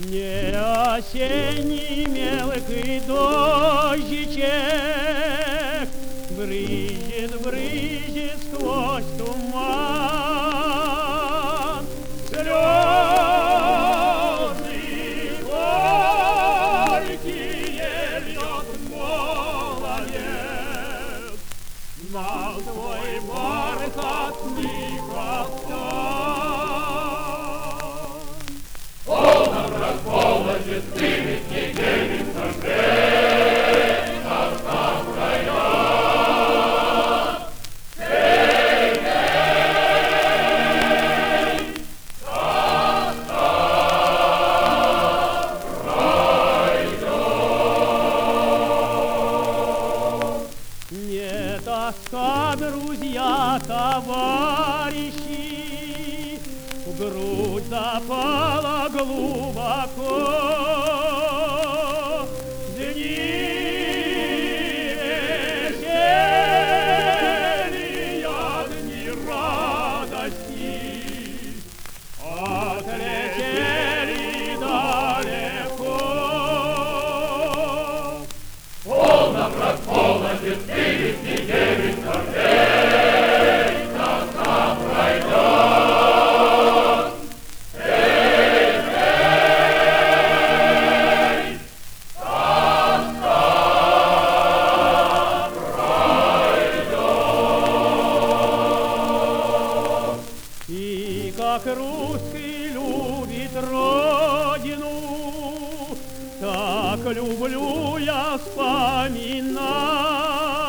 Не осенний мелкий дождичек брызжет, брызжет сквозь туман. Слезы горькие льет молодец на твой бархатный кафтан. Полно, брат, полно, ты ведь не девица, тоска пройдет. Эй, эй, тоска пройдет. Не тоска, друзья, товарищи, в грудь запала глубоко. Дни веселья, дни радости отлетели далеко. Полно, брат, полно, ты ведь не девица, эй, тоска пройдет. Эй, эй, тоска пройдет. И как русский любит родину, так люблю я вспоминать.